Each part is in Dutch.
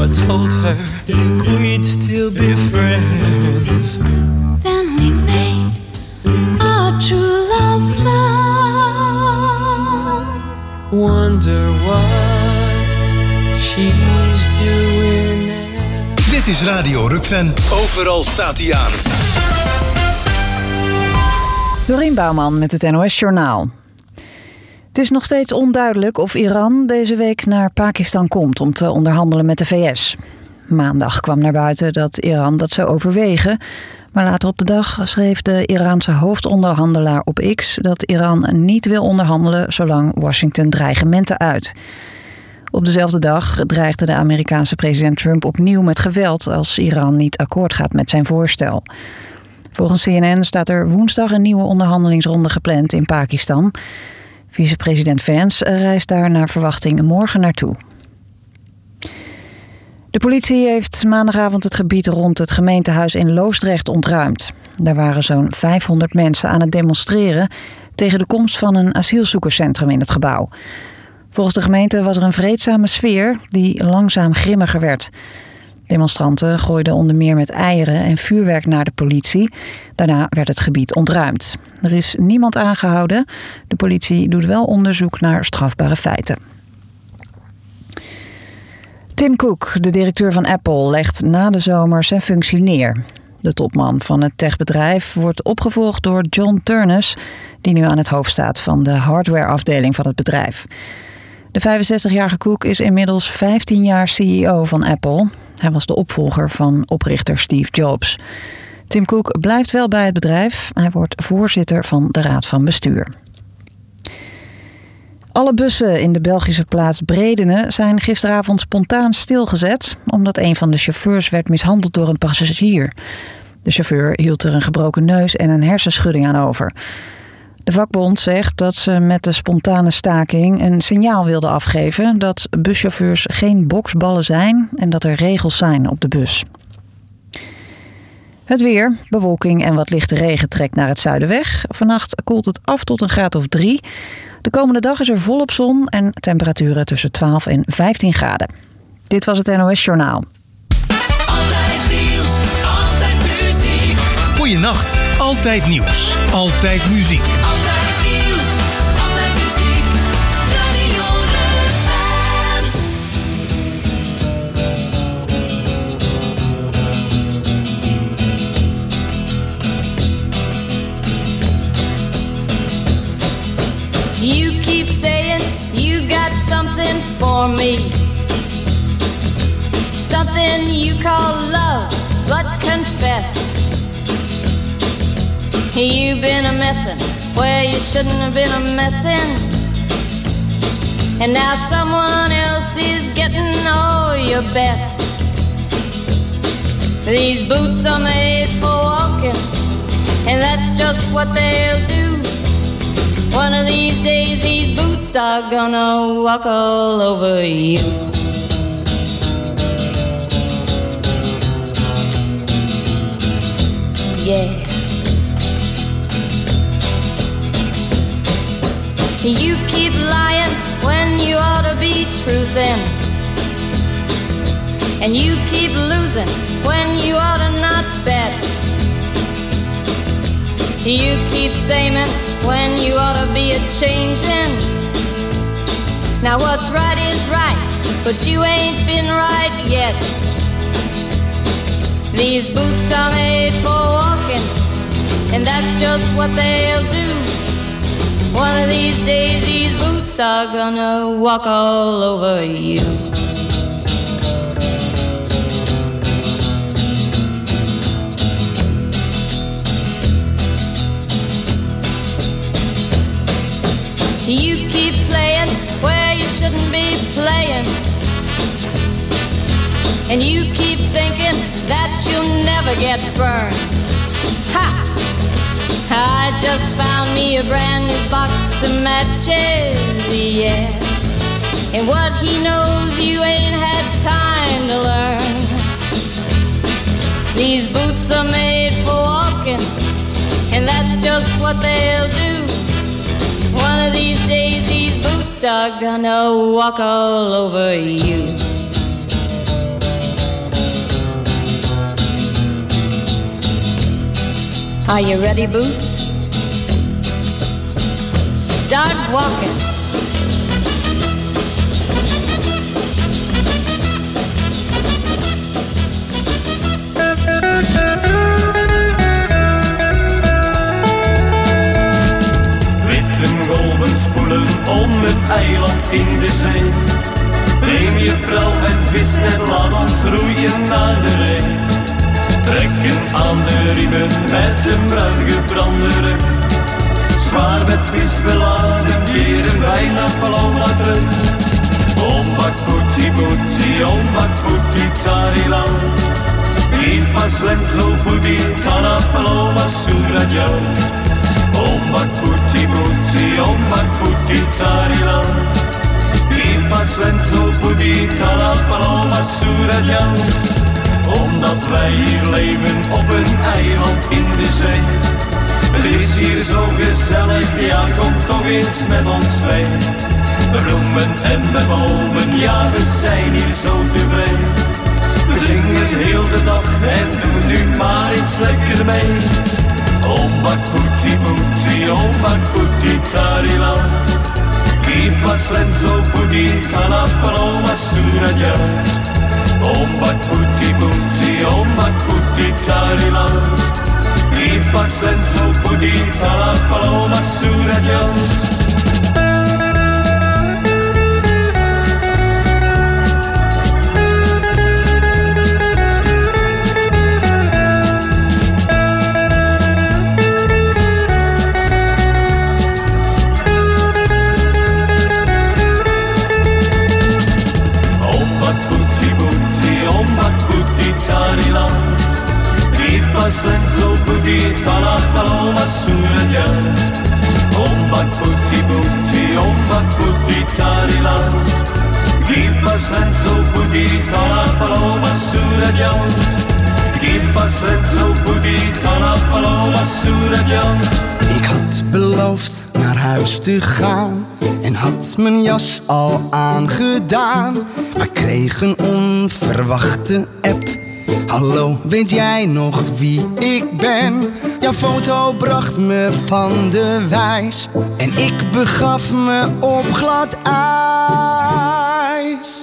I told her we'd still be friends. Then we made our true love vow. Wonder what she's doing now. Dit is Radio Rukven. Overal staat hij aan. Dorien Bouwman met het NOS Journaal. Het is nog steeds onduidelijk of Iran deze week naar Pakistan komt om te onderhandelen met de VS. Maandag kwam naar buiten dat Iran dat zou overwegen. Maar later op de dag schreef de Iraanse hoofdonderhandelaar op X dat Iran niet wil onderhandelen zolang Washington dreigementen uit. Op dezelfde dag dreigde de Amerikaanse president Trump opnieuw met geweld als Iran niet akkoord gaat met zijn voorstel. Volgens CNN staat er woensdag een nieuwe onderhandelingsronde gepland in Pakistan. Vicepresident Vance reist daar naar verwachting morgen naartoe. De politie heeft maandagavond het gebied rond het gemeentehuis in Loosdrecht ontruimd. Daar waren zo'n 500 mensen aan het demonstreren tegen de komst van een asielzoekerscentrum in het gebouw. Volgens de gemeente was er een vreedzame sfeer die langzaam grimmiger werd. Demonstranten gooiden onder meer met eieren en vuurwerk naar de politie. Daarna werd het gebied ontruimd. Er is niemand aangehouden. De politie doet wel onderzoek naar strafbare feiten. Tim Cook, de directeur van Apple, legt na de zomer zijn functie neer. De topman van het techbedrijf wordt opgevolgd door John Ternus, die nu aan het hoofd staat van de hardwareafdeling van het bedrijf. De 65-jarige Cook is inmiddels 15 jaar CEO van Apple. Hij was de opvolger van oprichter Steve Jobs. Tim Cook blijft wel bij het bedrijf. Hij wordt voorzitter van de raad van bestuur. Alle bussen in de Belgische plaats Bredene zijn gisteravond spontaan stilgezet, omdat een van de chauffeurs werd mishandeld door een passagier. De chauffeur hield er een gebroken neus en een hersenschudding aan over. De vakbond zegt dat ze met de spontane staking een signaal wilden afgeven dat buschauffeurs geen boksballen zijn en dat er regels zijn op de bus. Het weer, bewolking en wat lichte regen trekt naar het zuiden weg. Vannacht koelt het af tot een graad of 3. De komende dag is er volop zon en temperaturen tussen 12 en 15 graden. Dit was het NOS Journaal. Altijd nieuws, altijd muziek. Goeienacht, altijd nieuws, altijd muziek. Altijd nieuws, altijd muziek. Radio Rukven. You keep saying you got something for me, something you call love, but confess you've been a messin' where you shouldn't have been a messin', and now someone else is getting all your best. These boots are made for walking, and that's just what they'll do. One of these days these boots are gonna walk all over you. Yeah. You keep lying when you ought to be truthin', and you keep losing when you ought to not bet. You keep saying when you ought to be a-changin'. Now what's right is right, but you ain't been right yet. These boots are made for walking, and that's just what they'll do. One of these days these boots are gonna walk all over you. You keep playing where you shouldn't be playing, and you keep thinking that you'll never get burned. Ha! I just found me a brand new box of matches, yeah. And what he knows you ain't had time to learn. These boots are made for walking, and that's just what they'll do. One of these days these boots are gonna walk all over you. Are you ready, Boots? Start walking. Witte golven spoelen om het eiland in de zee. Neem je prauw en vis en laat ons roeien naar de ree. Trekken aan de riemen met een bruin gebrande rug. Zwaar met vis beladen, keren wij naar Paloma terug. Ombak putti putti, ombak putti tariland. In pas lenzel putti, tana Paloma surajat. Ombak putti putti, ombak putti tariland. In pas lenzel putti, tana Paloma surajat. Omdat wij hier leven op een eiland in de zee. Het is hier zo gezellig, ja kom toch eens met ons mee. Met bloemen en met bomen, ja we zijn hier zo tevreden. We zingen heel de dag en doen nu maar eens lekker mee. Ombak putti putti, ombak putti tariland. Kipas lenzo putti, tana Paloma surajat. Ombak putti putti, ombak putti tariland. Kipas lenzo putti, tana Paloma surajat. Tariland, Kipas lenzo putti, tana Paloma surajat. Ombak putti putti, ombak putti tariland. Kipas lenzo putti, tana Paloma surajat. Kipas lenzo putti, tana Paloma surajat. Ik had beloofd naar huis te gaan en had mijn jas al aangedaan, maar kreeg een onverwachte app. Hallo, weet jij nog wie ik ben? Jouw foto bracht me van de wijs en ik begaf me op glad ijs.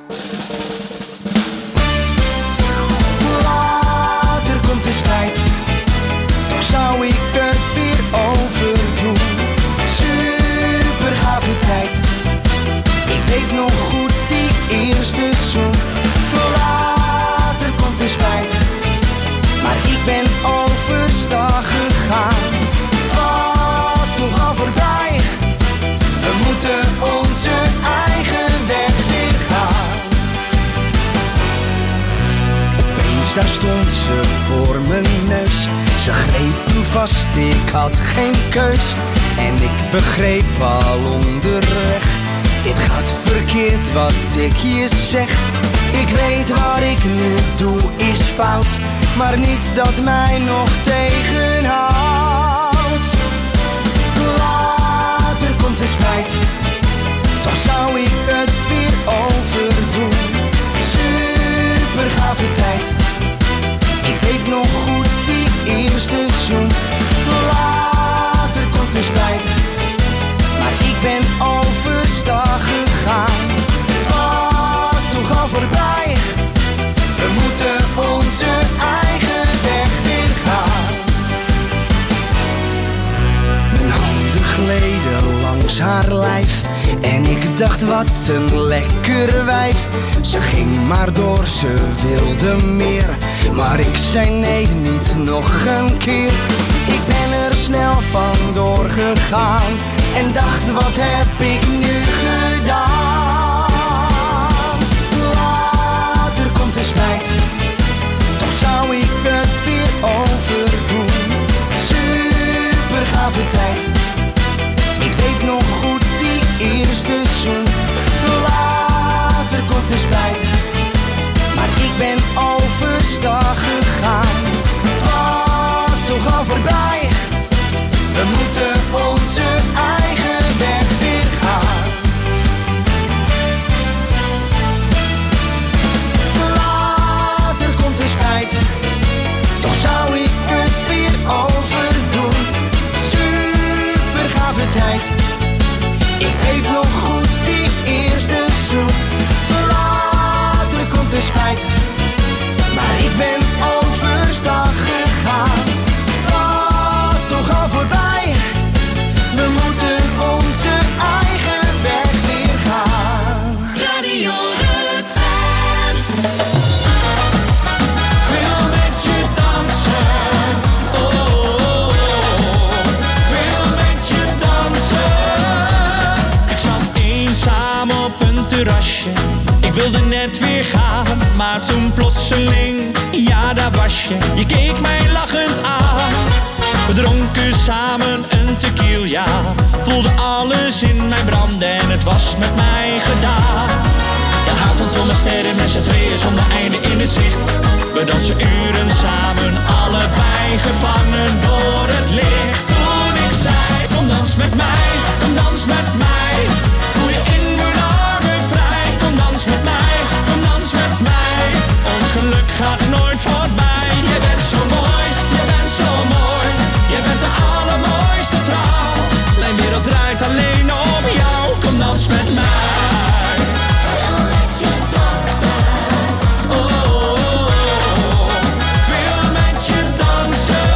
Later komt de spijt, toch zou ik het weer overdoen. Super gave tijd, ik weet nog goed die eerste zoen. Later komt de spijt, maar ik ben overstag gegaan. Het was toch al voorbij, we moeten onze eigen weg weer gaan. Opeens daar stond ze voor mijn neus. Ze greep me vast, ik had geen keus. En ik begreep al onderweg, dit gaat verkeerd wat ik je zeg. Ik weet wat ik nu doe is fout, maar niets dat mij nog tegenhoudt. Later komt de spijt, toch zou ik het weer overdoen. Super gave tijd, ik weet nog goed die eerste zoen. Later komt de spijt, maar ik ben overstag gegaan. Het was toch al voorbij, we moeten onze eigen weg weer gaan. Mijn handen gleden langs haar lijf en ik dacht wat een lekker wijf. Ze ging maar door, ze wilde meer, maar ik zei nee, niet nog een keer. Ik ben er snel vandoor gegaan en dacht wat heb ik nu gedaan. Later komt de spijt, toch zou ik het weer overdoen. Super gave tijd, ik weet nog goed die eerste zoen. Later komt de spijt, maar ik ben overstag gegaan. Het was toch al voorbij, we moeten onze eigen weg weer gaan. de spijt, maar ik ben overstag gegaan. Het was toch al voorbij, we moeten onze eigen weg weer gaan. Radio Rutven. Wil met je dansen, oh, oh, oh. Wil met je dansen. Ik zat eenzaam op een terrasje. Ik wilde net weer gaan, maar toen plotseling, ja daar was je. Je keek mij lachend aan. We dronken samen een tequila. Voelde alles in mij branden en het was met mij gedaan. De avond vol met sterren met z'n tweeën zonder einde in het zicht. We dansen uren samen, allebei gevangen door het licht. Toen ik zei, kom dans met mij, kom dans met mij. Voel je in mijn armen vrij, kom dans met mij, kom dans met mij. Ons geluk gaat nooit voorbij. Je bent zo mooi, je bent zo mooi. Je bent de allermooiste vrouw. Mijn wereld draait alleen om jou, kom dans met mij. Wil met je dansen. Oh, oh, oh. Wil met je dansen.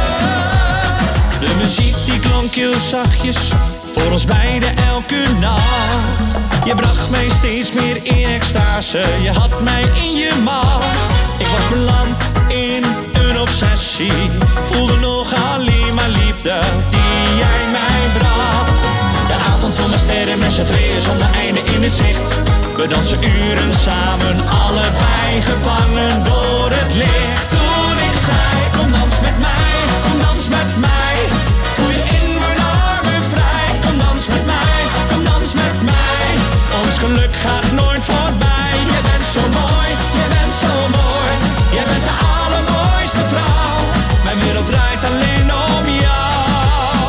De muziek die klonk heel zachtjes, voor ons beiden elke nacht. Je bracht mij steeds meer in extase, je had mij in je macht. Ik was beland in een obsessie, voelde nog alleen maar liefde die jij mij bracht. De avond vol met sterren met z'n tweeën zonder einde in het zicht. We dansen uren samen, allebei gevangen door het licht. Toen ik zei, kom dans met mij, kom dans met mij. Voel je in mijn armen vrij, kom dans met mij, kom dans met mij. Ons geluk gaat nooit voorbij. Je bent zo mooi, je bent zo mooi. Je bent de allermooiste vrouw. Mijn wereld draait alleen om jou.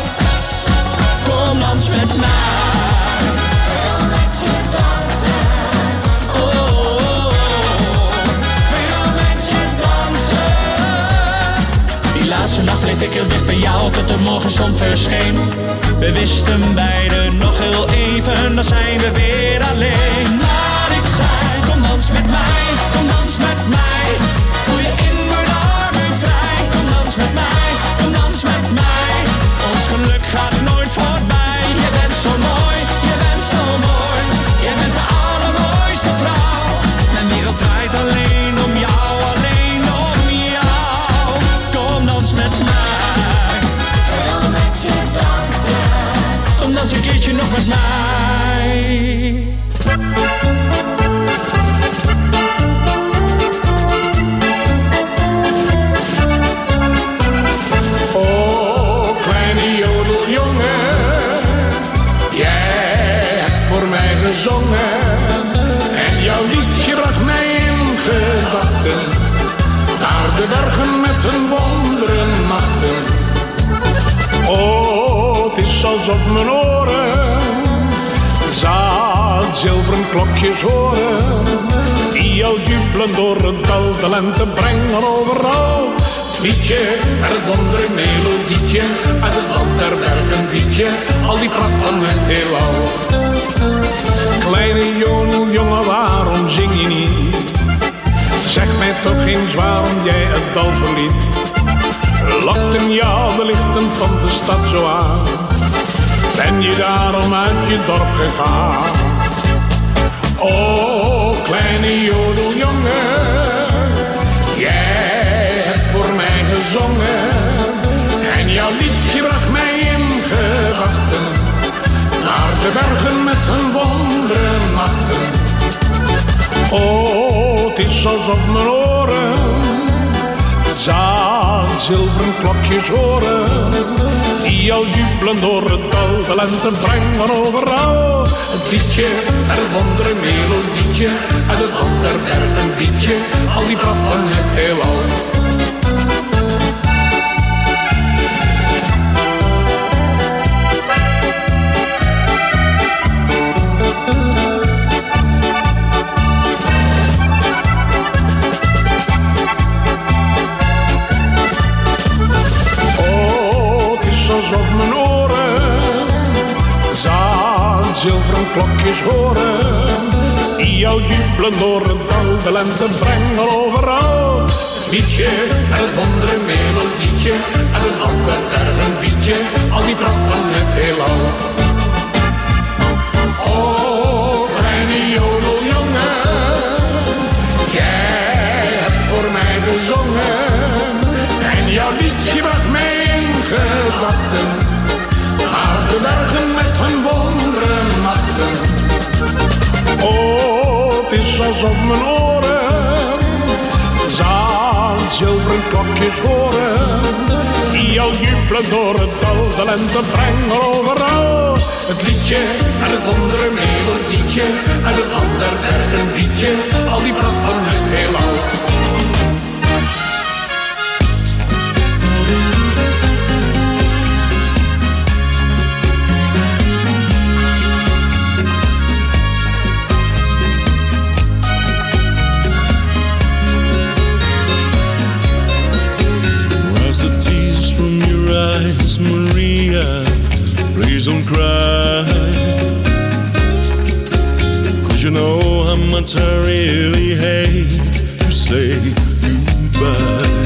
Kom dans met mij. Wil met je dansen. Oh, oh, oh. Wil met je dansen. Die laatste nacht bleef ik heel dicht bij jou tot de morgenzon verscheen. We wisten beiden nog heel even, dan zijn we weer alleen. Maar ik zei, kom dans met mij, kom dans met mij. Voel je in mijn armen vrij, kom dans met mij, kom dans met mij. Ons geluk gaat nooit voorbij. Je bent zo mooi, je bent zo mooi. Je bent de allermooiste vrouw. Mijn wereld draait alleen om jou, alleen om jou. Kom dans met mij. Wil met je dansen. Kom dans een keertje nog met mij. Oh, kleine jodeljongen, jij hebt voor mij gezongen. En jouw liedje bracht mij in gedachten naar de bergen met hun wonderen machten. Oh, het is alsof mijn oren zaad zilveren klokjes horen, die al jubelen door het dal, de lente brengen overal. Liedje met het wondere melodietje, uit het land der bergen liedje, al die pracht van het heelal. Kleine jodeljongen, waarom zing je niet? Zeg mij toch eens waarom jij het dal verliet. Lokten jou de lichten van de stad zo aan? Ben je daarom uit je dorp gegaan? O, kleine jodeljongen, jij hebt voor mij gezongen. En jouw liedje bracht mij in gedachten naar de bergen met hun wonderen nachten. O, het is alsof mijn oren zaad zilveren klokjes horen, die al jubelen door het dal, de lente brengen overal. Het liedje en het wondere melodietje, uit het land der bergen liedje, al die pracht van het heelal. Alsof mijn oren zaad zilveren klokjes horen, die jou jubelen door het dal. De lente brengen overal. Het liedje en het andere melodietje en een ander bergenbietje, al die pracht van het heelal. Oh, kleine jodeljongen, jij hebt voor mij gezongen en jouw liedje bracht mij in gedachten naar de bergen met hun wonderen machten. Oh, het is alsof mijn oren zilveren klokjes horen, die jou jubelen door het dal. De lente brengen overal. Het liedje en het andere melodietje en het ander bergenliedje, al die pracht van het heelal. Maria, please don't cry, 'cause you know how much I really hate to say goodbye.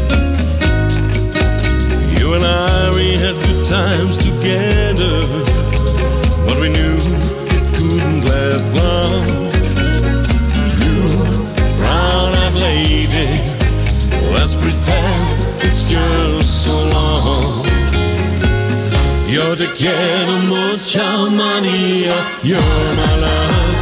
You and I, we had good times together, but we knew it couldn't last long. Blue, brown-eyed lady, let's pretend it's just so long. Yo te quiero mucho, Maria, you're my love.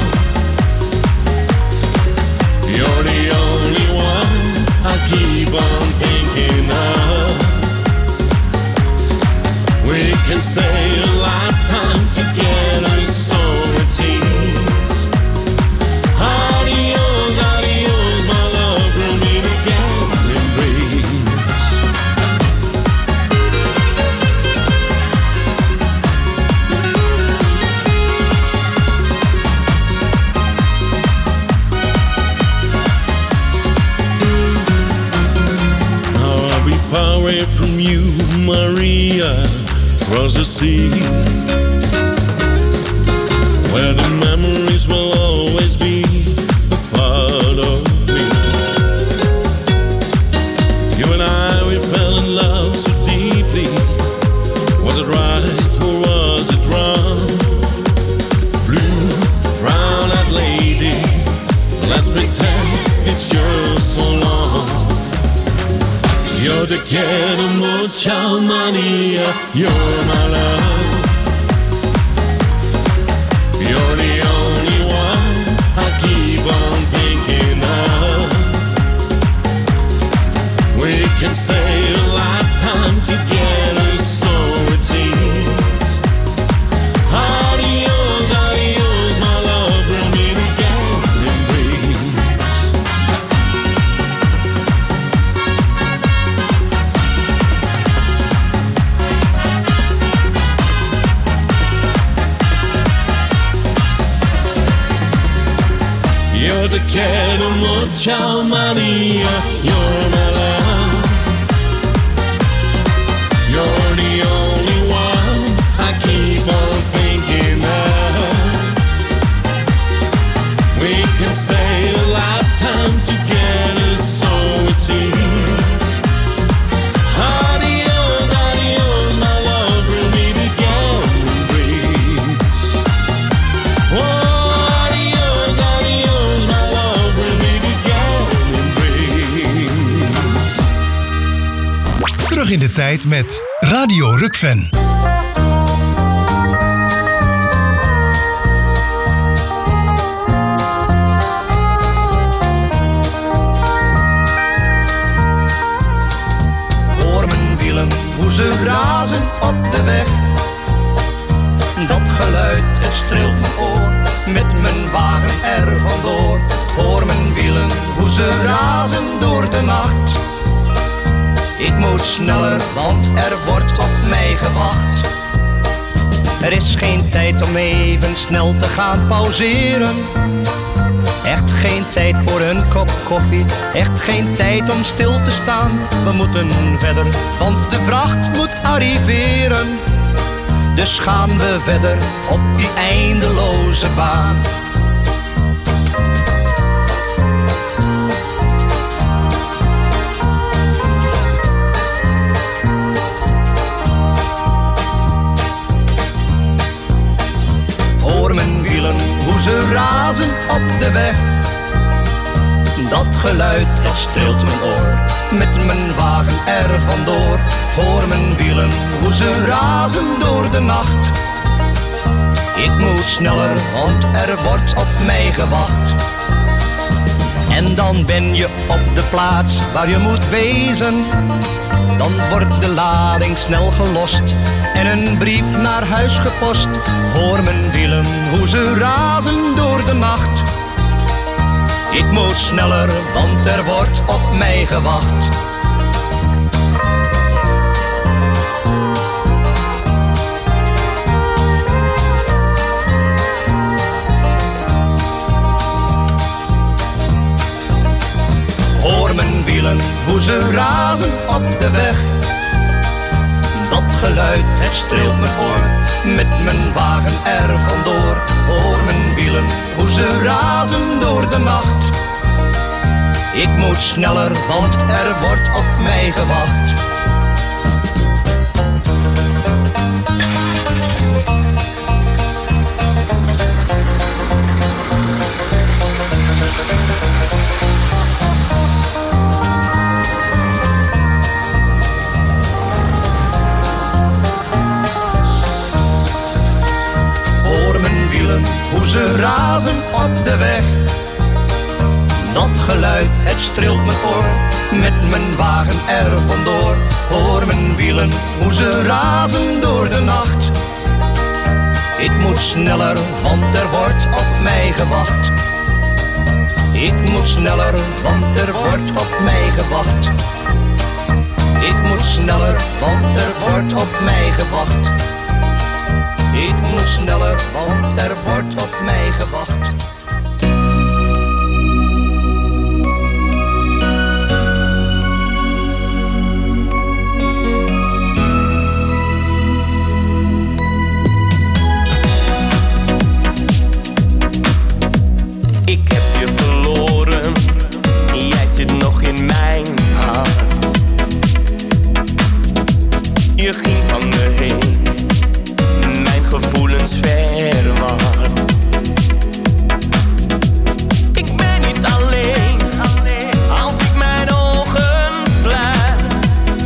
You're the only one I keep on thinking of. We can stay a lifetime together, so it seems. Adios, adios, my love, we'll meet again in dreams. Far away from you, Maria, across the sea, where the memories will always be a part of me. You and I, we fell in love so deeply. Was it right or was it wrong? Blue, brown-eyed lady, let's pretend it's just so long. Yo te quiero mucho, Maria, you're my love. You're the only one I keep on thinking of. We can stay a lifetime together, so it seems. Adios, adios, my love, we'll meet again in dreams. Yo te quiero mucho, Maria, you're my love. You're the only one I keep on thinking of. We can stay a lifetime together, so it seems. Adios, adios, my love, we'll meet again in dreams. Oh, terug in de tijd met Radio Rukven. Hoor mijn wielen, hoe ze razen op de weg. Dat geluid, het streelt mijn oor, met mijn wagen er vandoor. Hoor mijn wielen, hoe ze razen door de nacht. Ik moet sneller, want er wordt op mij gewacht. Er is geen tijd om even snel te gaan pauzeren. Echt geen tijd voor een kop koffie, echt geen tijd om stil te staan. We moeten verder, want de vracht moet arriveren. Dus gaan we verder op die eindeloze baan. geluid, dat streelt mijn oor. Met mijn wagen er vandoor, hoor mijn wielen hoe ze razen door de nacht. Ik moet sneller, want er wordt op mij gewacht. En dan ben je op de plaats waar je moet wezen. Dan wordt de lading snel gelost en een brief naar huis gepost. Hoor mijn wielen hoe ze razen door de nacht. Ik moet sneller, want er wordt op mij gewacht. Hoor mijn wielen hoe ze razen op de weg. Dat geluid, het streelt mijn oor. Met mijn wagen er vandoor. Hoor mijn wielen hoe ze razen door de nacht. Ik moet sneller, want er wordt op mij gewacht. Hoe ze razen op de weg. Dat geluid, het streelt mijn oor. Met mijn wagen er vandoor. Hoor mijn wielen, hoe ze razen door de nacht. Ik moet sneller, want er wordt op mij gewacht. Ik moet sneller, want er wordt op mij gewacht. Ik moet sneller, want er wordt op mij gewacht. Ik moet sneller, want er wordt op mij gewacht. Ik heb je verloren, jij zit nog in mijn hart. Je ging van me heen, gevoelens verward. Ik ben niet alleen, als ik mijn ogen sluit.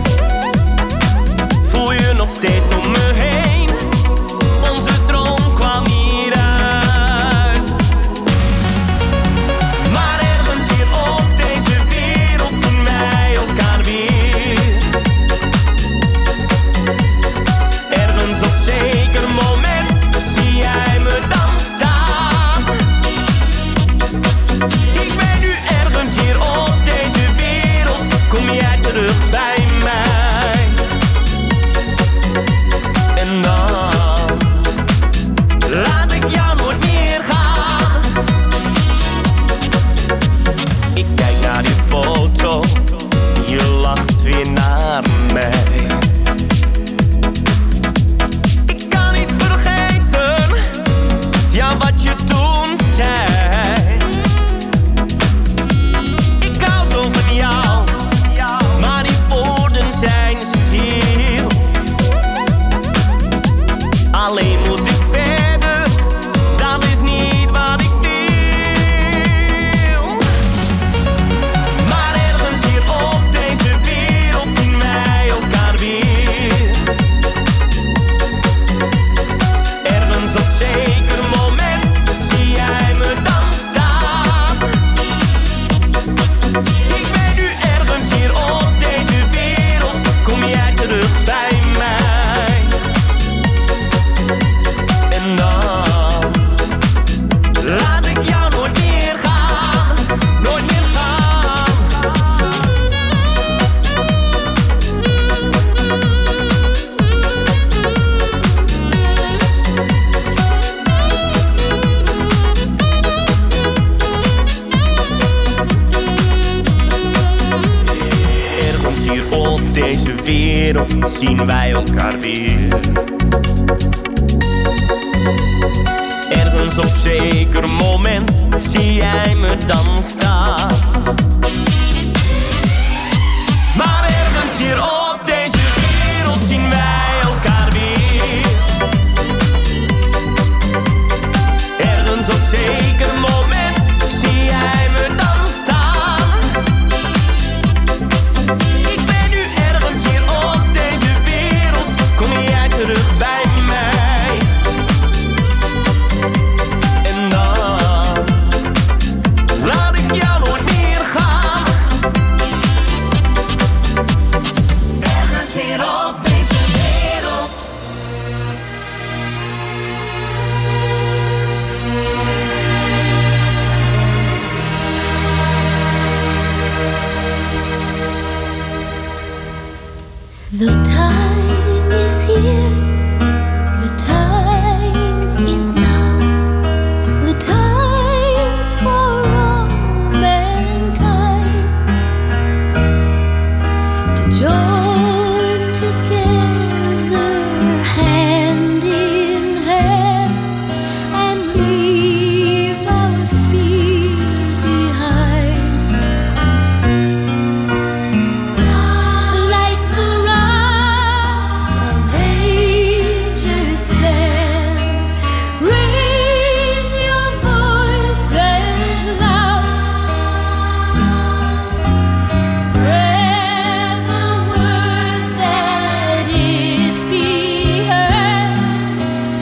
Voel je nog steeds om me heen, onze droom kwam hieruit. Maar ergens hier op deze wereld zien wij elkaar weer. Ergens op zeker moment zie jij me dan staan. Ik ben nu ergens hier op deze wereld, kom jij terug bij mij. En dan laat ik jou nooit meer gaan. Ik kijk naar die foto, je lacht weer naar mij. Ja, wat je toen zei. Ik hou zo van jou, maar die woorden zijn stil. Alleen moet ik verder, dat is niet wat ik wil. Maar ergens hier op deze wereld zien wij elkaar weer. Ergens op zeker moment zie jij me dan staan. Ik ben nu ergens hier op deze wereld, kom jij terug bij mij. En dan laat ik jou nooit meer gaan, nooit meer gaan. Ergens hier op deze wereld zien wij elkaar weer. Ergens op zeker moment zie jij me dan staan. Maar ergens hier op deze wereld zien wij elkaar weer. Ergens op zeker moment zie jij me dan staan. The time is here, the time is now, the time for all mankind to join together hand in hand and leave our fear behind. Like the rock of ages stands, raise your voices loud, spread the word that it be heard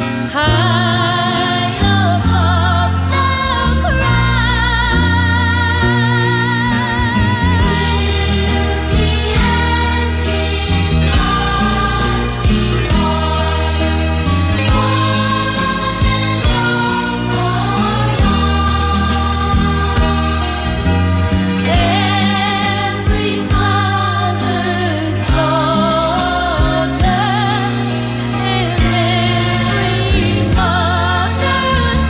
high above the crowd. Till the end must be lost, every father's daughter and every mother's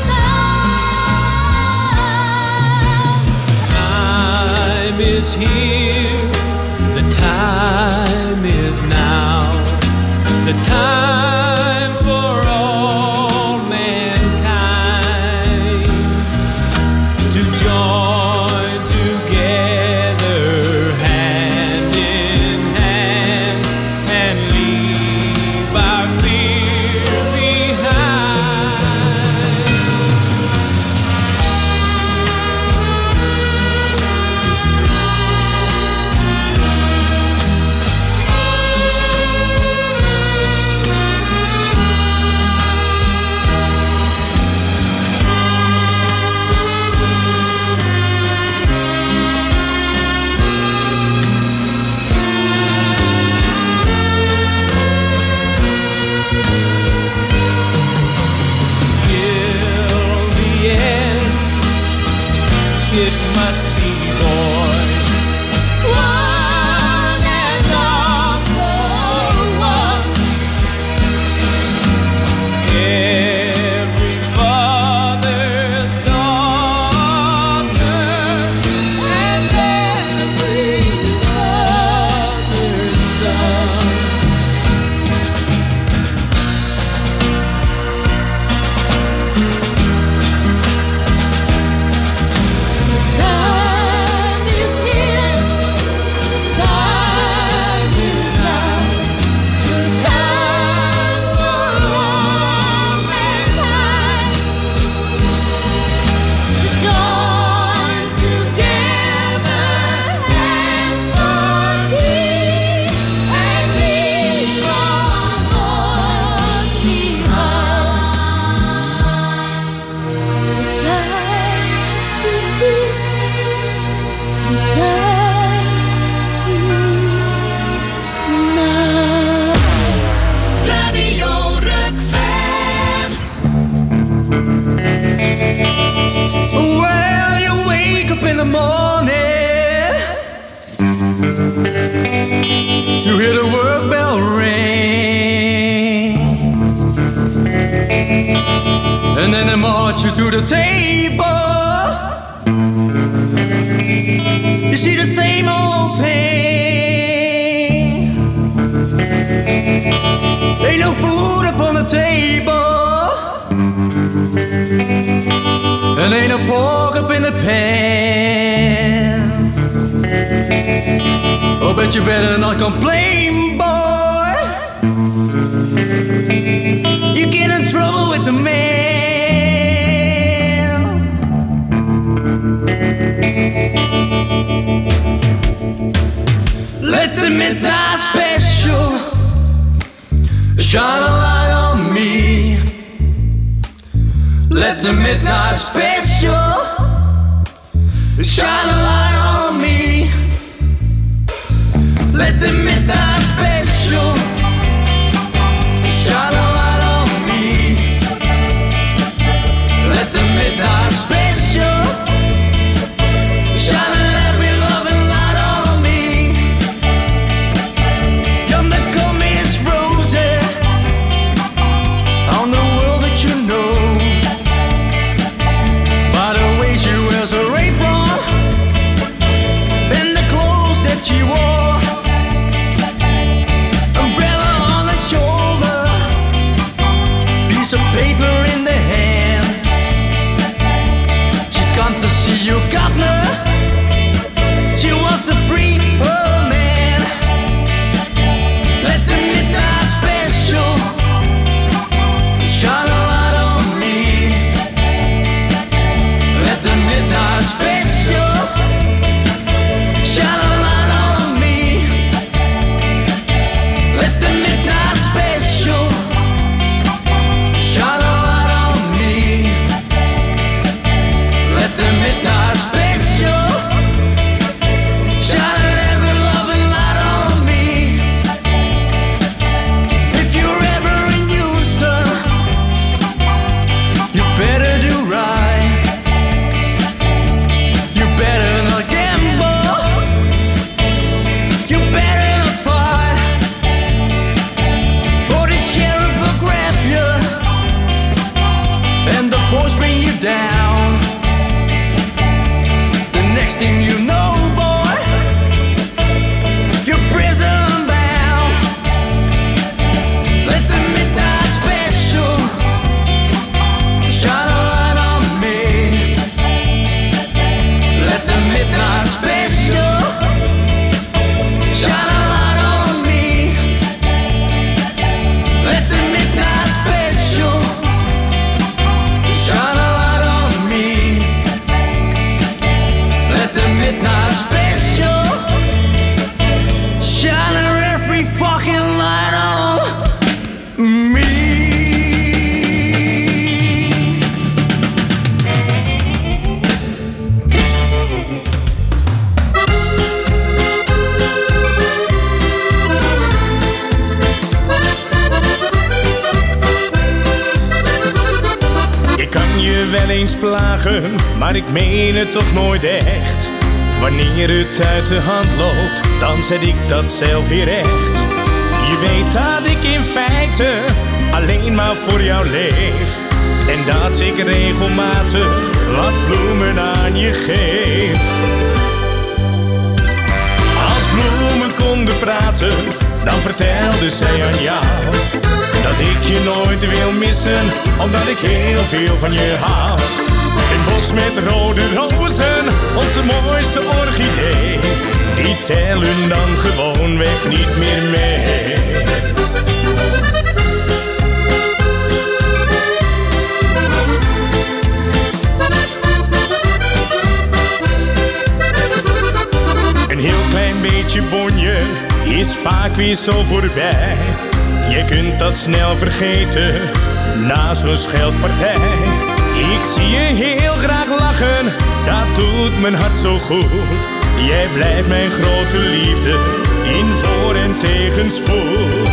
son. Time is here, the time is now, the time for all mankind to join together hand in hand and leave our fear behind. Till the end, it must be voiced, one and all for one. Every father's daughter and every mother's son. The time is here, the time is now, the time for all mankind to join together hands for peace and leave our wrongs behind. The time is here, the time is now. Radio Rukvan. Well, you wake up in the morning, you hear the work bell ring, and then they march you to the table. You see the same old thing. Ain't no food upon the table, and ain't no pork up in the pan. Oh, bet you better not complain, boy. You get in trouble with the man. Let the midnight special shine a light on me. Let the midnight special shine a light on me. Let the midnight special shine a light on me. Let the midnight special shine every loving light on me. You're the eens plagen, maar ik meen het toch nooit echt. Wanneer het uit de hand loopt, dan zet ik dat zelf weer recht. Je weet dat ik in feite alleen maar voor jou leef. En dat ik regelmatig wat bloemen aan je geef. Als bloemen konden praten, dan vertelde zij aan jou dat ik je nooit wil missen, omdat ik heel veel van je hou. Een bos met rode rozen of de mooiste orchidee, die tellen dan gewoonweg niet meer mee. Een heel klein beetje bonje is vaak weer zo voorbij. Je kunt dat snel vergeten na zo'n scheldpartij. Ik zie je heel graag lachen, dat doet mijn hart zo goed. Jij blijft mijn grote liefde in voor- en tegenspoed.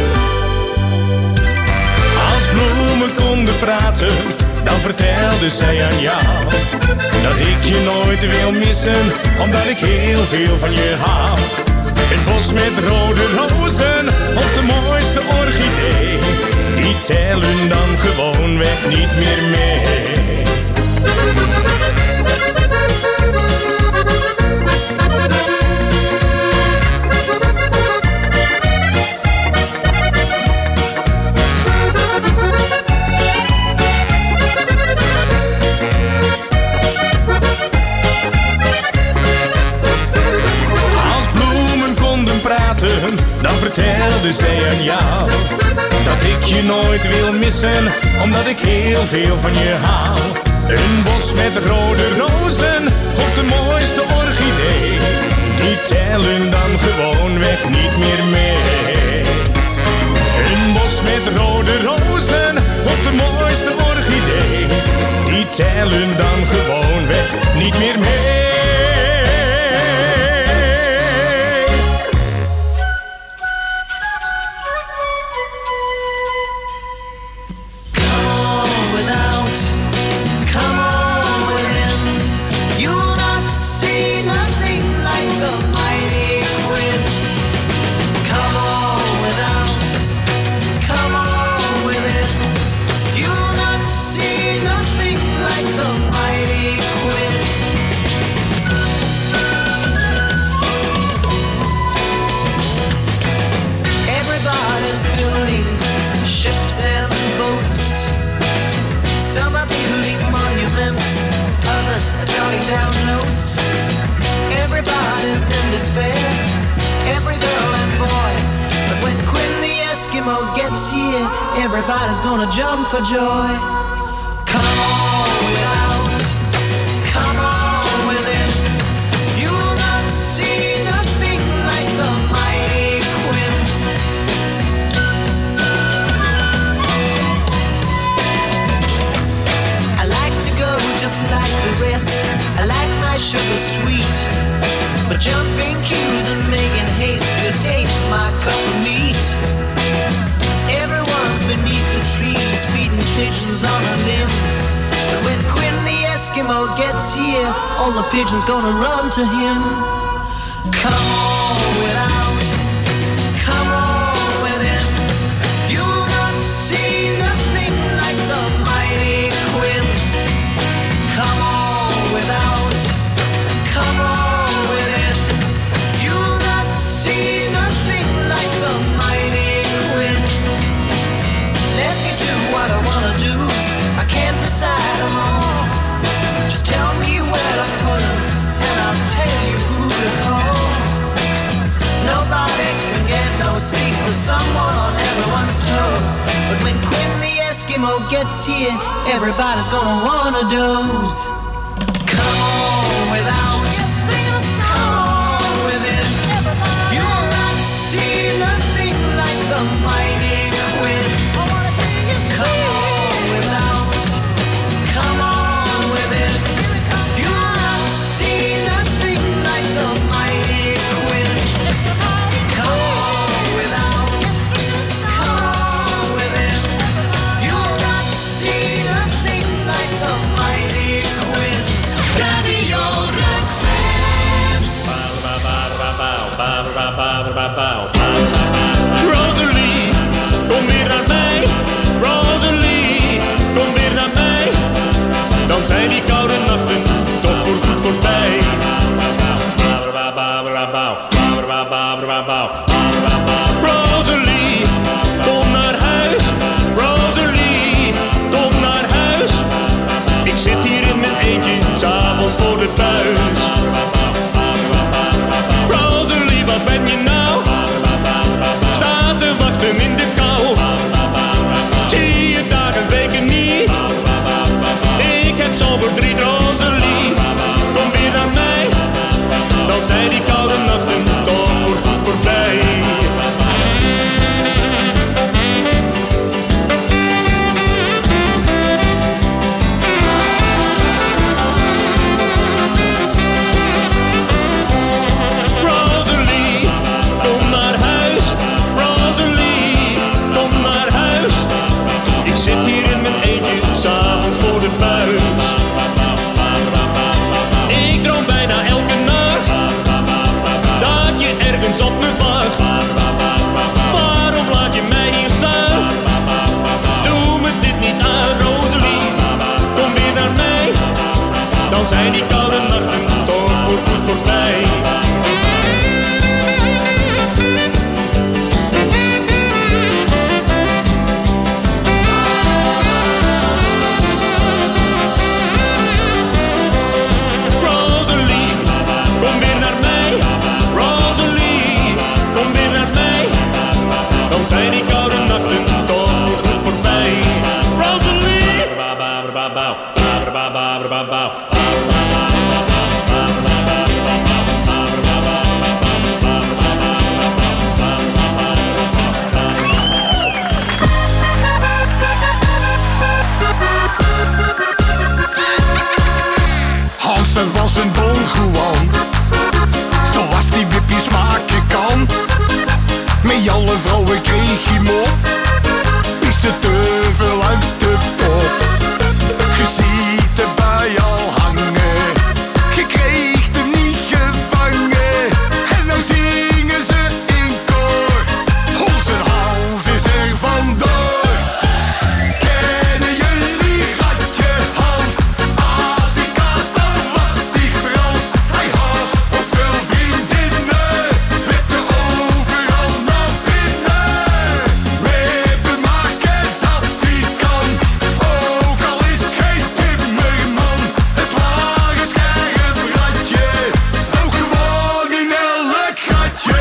Als bloemen konden praten, dan vertelde zij aan jou dat ik je nooit wil missen, omdat ik heel veel van je hou. Een bos met rode rozen of de mooiste orchidee, die tellen dan gewoonweg niet meer mee. Dan vertelde zij aan jou dat ik je nooit wil missen, omdat ik heel veel van je hou. Een bos met rode rozen of de mooiste orchidee, die tellen dan gewoonweg niet meer mee. Een bos met rode rozen of de mooiste orchidee, die tellen dan gewoonweg niet meer mee. Everybody's gonna jump for joy. Come on without, come on within. You will not see nothing like the mighty Quinn. I like to go just like the rest. I like my sugar sweet, but jumping cues and making haste just ain't my cup of meat. Everyone's beneath the trees feeding pigeons on a limb. But when Quinn the Eskimo gets here, all the pigeons gonna run to him. Come on without, come on within. You'll not see nothing like the mighty Quinn. Come on without, come on within. You'll not see nothing like the mighty Quinn. Let me do what I wanna do. I can't decide them all. Just tell me where to put them, and I'll tell you who to call. Nobody can get no sleep with someone on everyone's toes. But when Quinn the Eskimo gets here, everybody's gonna wanna doze. Come on without, come on within. You'll not see nothing like the mighty Quinn. Come on without, come on within. You'll not see nothing like the mighty Quinn. Come on without, come on within. You'll not see nothing like the mighty Rosalie, kom weer naar mij. Rosalie, kom weer naar mij. Dan zijn die koude nachten toch voorgoed voorbij. Rosalie, kom naar huis. Rosalie, kom naar huis. Ik zit hier in mijn eentje, 's avonds voor de buis. Rosalie, wat ben je nou? Sta te wachten in de kou. Zie je dagen, weken niet. Ik heb zo'n verdriet, Rosalie. Kom weer naar mij. Dan zijn die koude nachten toch voorgoed voorbij. Rosalie, kom naar huis. Rosalie, kom naar huis. Ik zit hier in mijn eentje, 's avonds voor de buis. Ik droom bijna elke nacht dat je ergens op me wacht. Waarom laat je mij hier staan? Doe me dit niet aan, Rosalie. Kom weer naar mij. Dan zijn die koude nachten toch voorgoed voorbij. Rosalie, kom weer naar mij. Rosalie, kom weer naar mij. Dan zijn die koude nachten toch voorgoed voorbij. Rosalie! Hans, dat was een Don Juan, zoals die wippies maken kan. Met alle vrouwen kreeg hij mot, is de teufel langs de pot. Je ziet erbij al hangen, je kreeg hem niet gevangen. En nou zingen ze in koor, onze hals is er vandoor. Kennen jullie Ratje Hans? Atika's, dan was die Frans. Hij had ook veel vriendinnen, met er overal naar binnen. Wippen maken dat hij kan, ook al is het geen timmerman. Het waren scherp Ratje, ook gewoon in elk gatje.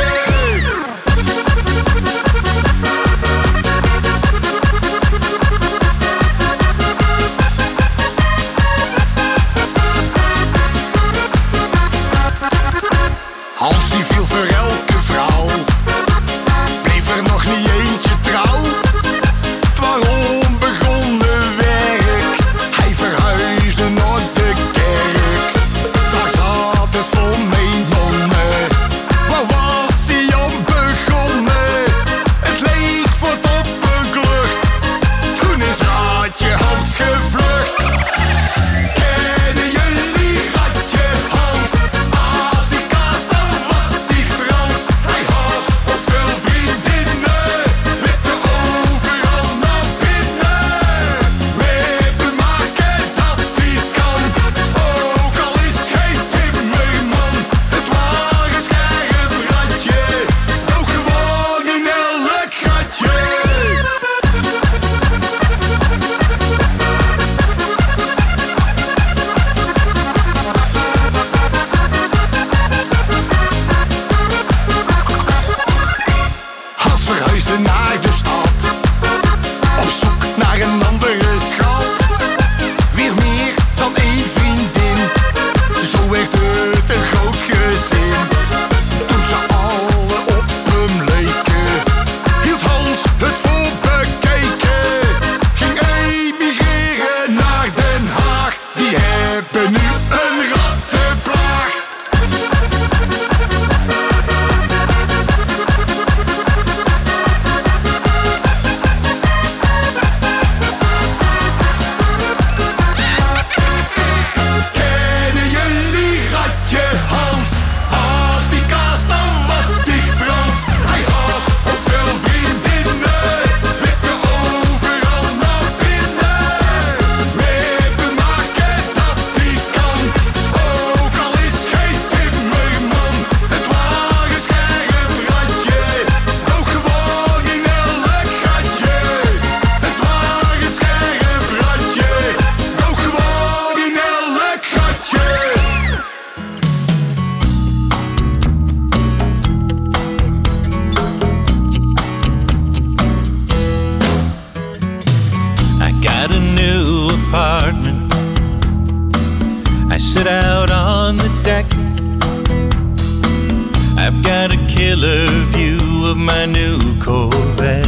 Hans die viel voor elke vrouw, bleef er nog niet eentje trouw. Het was onbegonnen werk, hij verhuisde naar de kerk. Daar zat het vol met nonnen, waar was hij aan begonnen? Het leek voor het opgeklucht, toen is Ratje Hans gevlucht. Kennen jullie Ratje Hans? Atika's, dan was die Frans. Hij had deck. I've got a killer view of my new Corvette.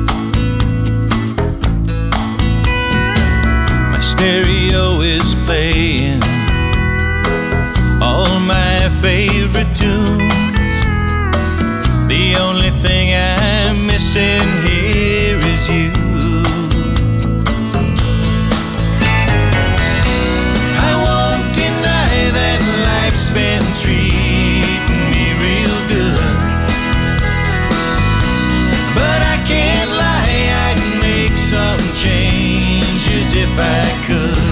My stereo is playing all my favorite tunes. The only thing I'm missing here is you. I won't deny that life's been treating me real good, but I can't lie, I'd make some changes if I could.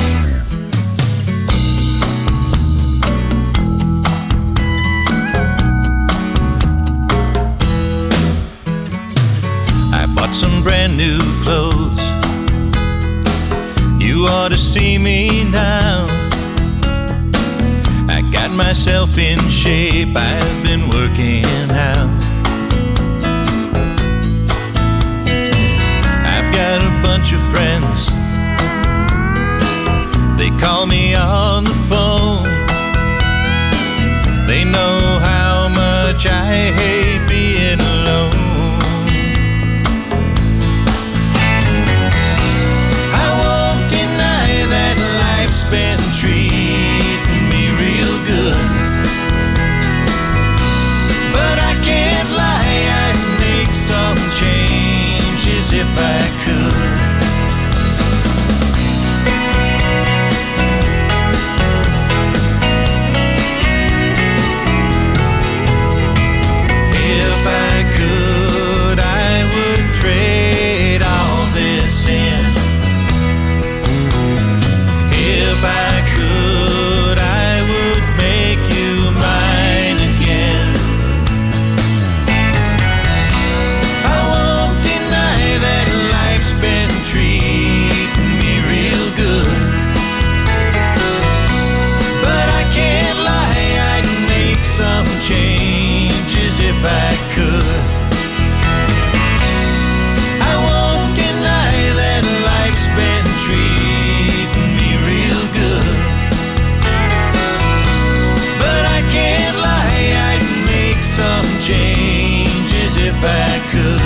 Some brand new clothes. You ought to see me now. I got myself in shape, I've been working out. I've got a bunch of friends, they call me on the phone. They know how much I hate being alone. Been treating me real good, but I can't lie, I'd make some changes if I could. If I could, I would trade all this in. If I could, I would make you mine again. I won't deny that life's been treating me real good, but I can't lie, I'd make some changes if I could. I won't deny that life's been treating me real good, but I can't lie, I'd make some changes if I could.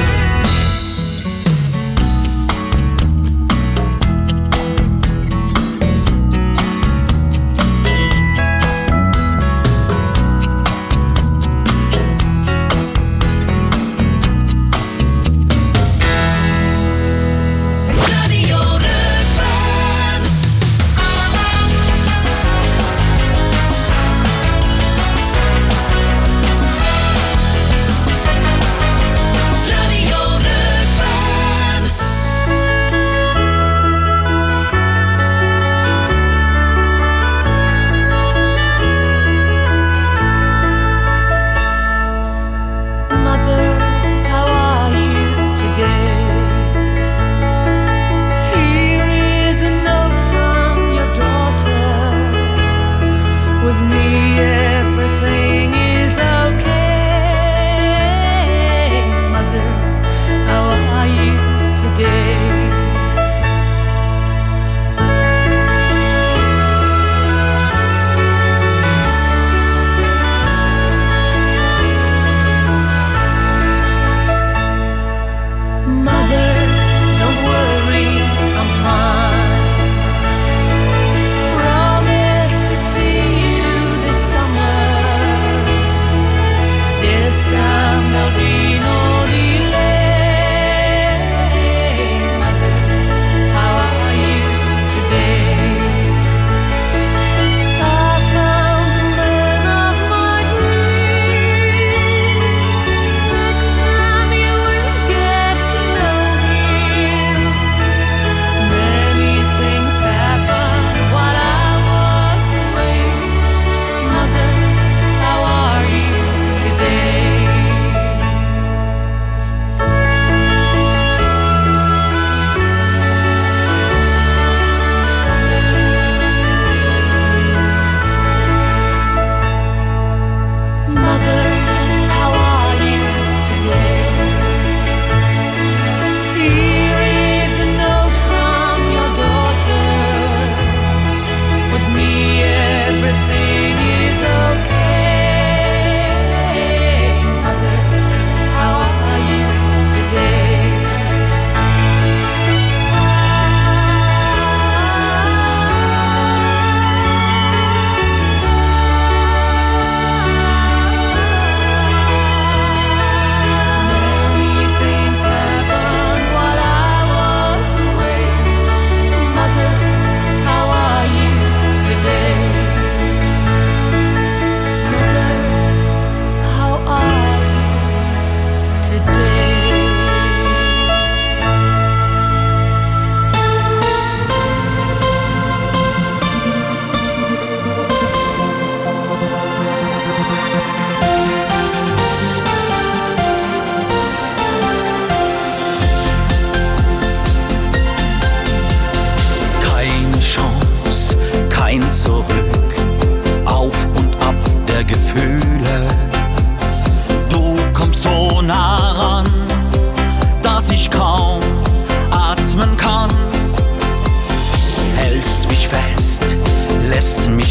Radio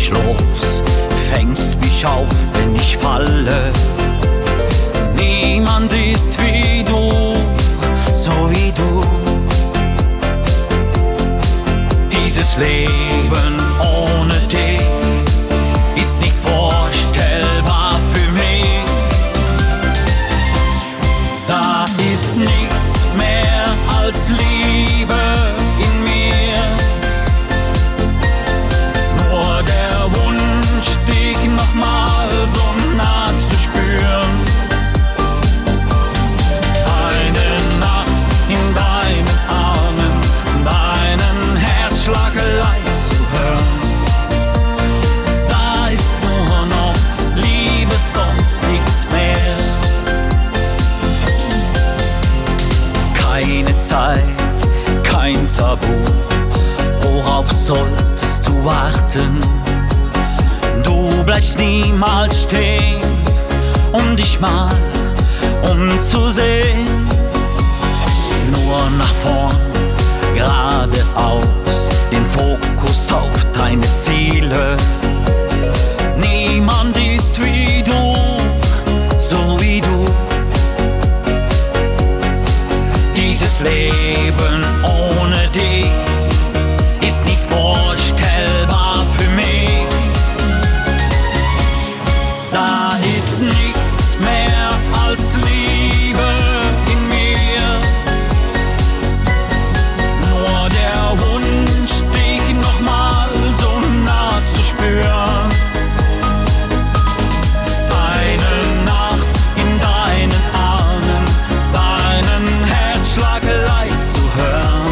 mich los, fängst mich auf, wenn ich falle. Niemand ist wie du, so wie du. Dieses Leben ohne dich ist nicht vorstellbar für mich. Da ist nichts mehr als Liebe in mir. Nur der Wunsch, dich nochmal so nah zu spüren. Eine Nacht in deinen Armen, deinen Herzschlag leise zu hören. Da ist nur noch Liebe, sonst nichts mehr. Keine Zeit, kein Tabu, worauf solltest du warten? Du bleibst niemals stehen, um dich mal umzusehen. Nur nach vorn, geradeaus, den Fokus auf deine Ziele. Niemand ist wie du, so wie du. Dieses Leben ohne dich ist nicht vorstellbar für mich. Da ist nichts mehr als Liebe in mir. Nur der Wunsch, dich nochmal so nah zu spüren. Eine Nacht in deinen Armen, deinen Herzschlag leise zu hören.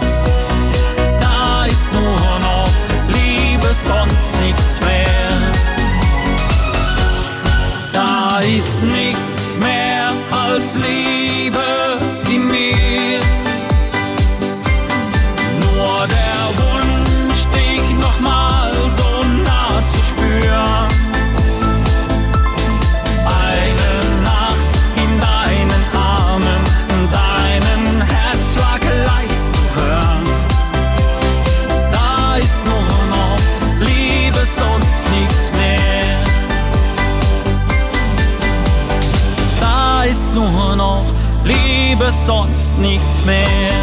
Da ist nur noch Liebe, sonst nichts mehr. Da ist nichts mehr als Liebe in mir. Nur der Wunsch, dich nochmal so nah zu spüren. Eine Nacht in deinen Armen, deinen Herzschlag leise zu hören. Da ist nur noch Liebe, sonst nichts mehr. Da ist nur noch Liebe, sonst nichts mehr.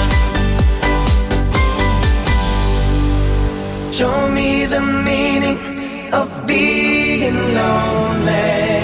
Show me the meaning of being lonely.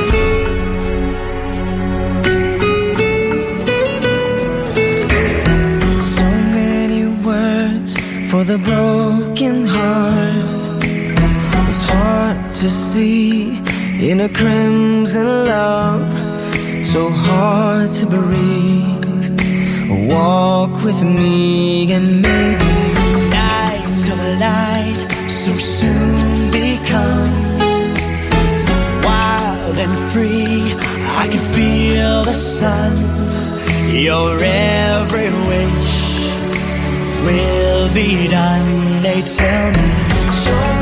So many words for the broken heart. It's hard to see in a crimson love. So hard to breathe. Walk with me and maybe night till the light so soon become wild and free. I can feel the sun. Your every wish will be done. They tell me.